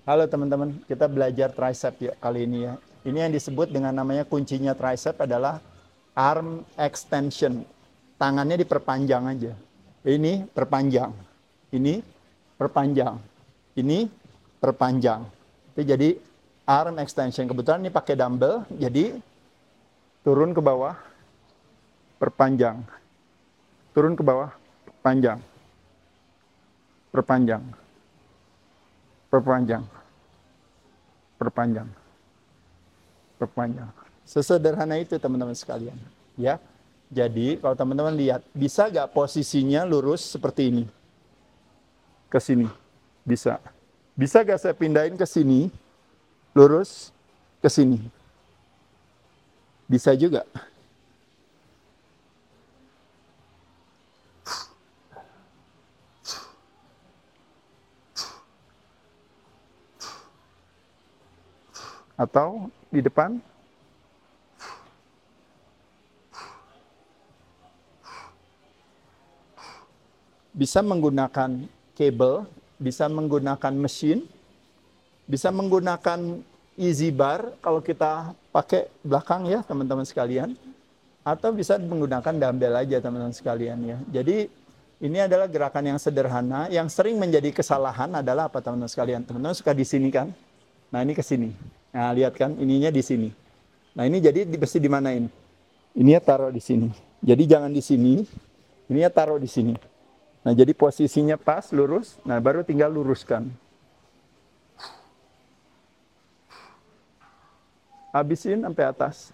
Halo teman-teman, kita belajar tricep ya kali ini ya. Ini yang disebut dengan namanya kuncinya tricep adalah arm extension. Tangannya diperpanjang aja. Ini perpanjang. Ini perpanjang. Ini perpanjang. Itu jadi arm extension. Kebetulan ini pakai dumbbell, jadi turun ke bawah, perpanjang. Turun ke bawah, panjang. Perpanjang. Perpanjang. Perpanjang. Perpanjang. Sesederhana itu teman-teman sekalian. Ya. Jadi kalau teman-teman lihat, bisa gak posisinya lurus seperti ini? Ke sini. Bisa. Bisa gak saya pindahin ke sini, lurus ke sini? Bisa juga. Atau di depan. Bisa menggunakan kabel, bisa menggunakan mesin, bisa menggunakan easy bar kalau kita pakai belakang ya teman-teman sekalian. Atau bisa menggunakan dumbbell aja teman-teman sekalian ya. Jadi ini adalah gerakan yang sederhana, yang sering menjadi kesalahan adalah apa teman-teman sekalian? Teman-teman suka di sini kan? Nah ini ke sini. Nah lihat kan, ininya di sini. Nah ini jadi mesti dimanain? Ininya taruh di sini. Jadi jangan di sini, ininya taruh di sini. Nah jadi posisinya pas, lurus, nah baru tinggal luruskan. Habisin sampai atas.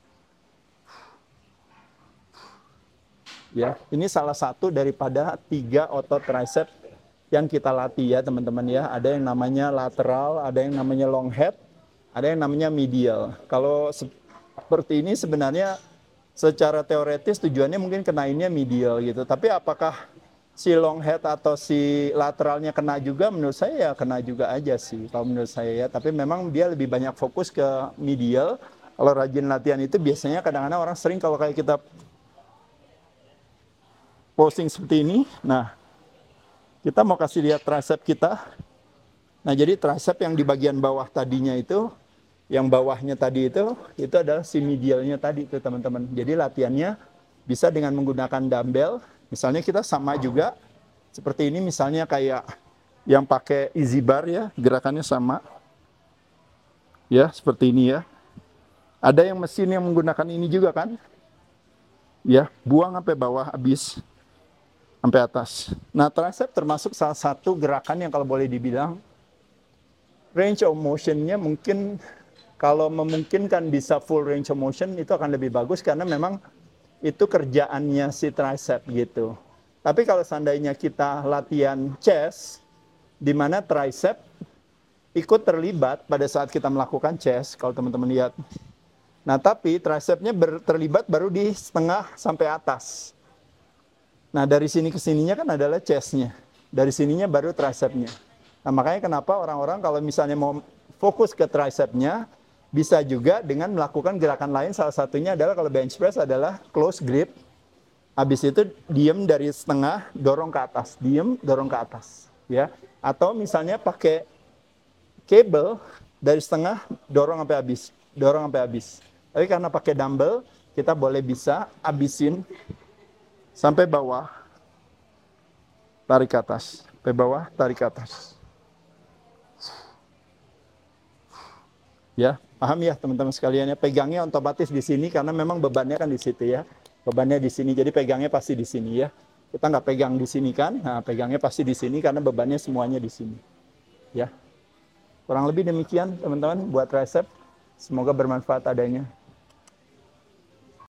Ya, ini salah satu daripada 3 otot tricep yang kita latih ya teman-teman ya. Ada yang namanya lateral, ada yang namanya long head, ada yang namanya medial. Kalau seperti ini sebenarnya secara teoretis tujuannya mungkin kenainnya medial gitu. Tapi apakah si long head atau si lateralnya kena juga? Menurut saya ya kena juga aja sih kalau menurut saya ya. Tapi memang dia lebih banyak fokus ke medial. Kalau rajin latihan itu biasanya kadang-kadang orang sering kalau kayak kita posing seperti ini. Nah, kita mau kasih lihat tricep kita. Nah, jadi tricep yang di bagian bawah tadinya itu, yang bawahnya tadi itu adalah si medialnya tadi itu teman-teman. Jadi latihannya bisa dengan menggunakan dumbbell. Misalnya kita sama juga seperti ini, misalnya kayak yang pakai easy bar ya, gerakannya sama. Ya, seperti ini ya. Ada yang mesin yang menggunakan ini juga kan? Ya, buang sampai bawah habis. Sampai atas. Nah, tricep termasuk salah satu gerakan yang kalau boleh dibilang range of motion-nya mungkin kalau memungkinkan bisa full range of motion itu akan lebih bagus karena memang itu kerjaannya si tricep gitu. Tapi kalau seandainya kita latihan chest di mana tricep ikut terlibat pada saat kita melakukan chest, kalau teman-teman lihat. Nah, tapi tricepnya terlibat baru di setengah sampai atas. Nah, dari sini ke sininya kan adalah chest-nya. Dari sininya baru tricepnya. Nah, makanya kenapa orang-orang kalau misalnya mau fokus ke tricepnya, bisa juga dengan melakukan gerakan lain. Salah satunya adalah kalau bench press adalah close grip. Habis itu diem dari setengah, dorong ke atas. Diem, dorong ke atas. Ya. Atau misalnya pakai kabel dari setengah, dorong sampai habis. Dorong sampai habis. Tapi karena pakai dumbbell, kita boleh bisa habisin sampai bawah, tarik ke atas. Sampai bawah, tarik ke atas. Ya, paham ya teman-teman sekalian ya. Pegangnya otomatis di sini karena memang bebannya kan di situ ya. Bebannya di sini, jadi pegangnya pasti di sini ya. Kita nggak pegang di sini kan, nah pegangnya pasti di sini karena bebannya semuanya di sini. Ya, kurang lebih demikian teman-teman buat tricep. Semoga bermanfaat adanya.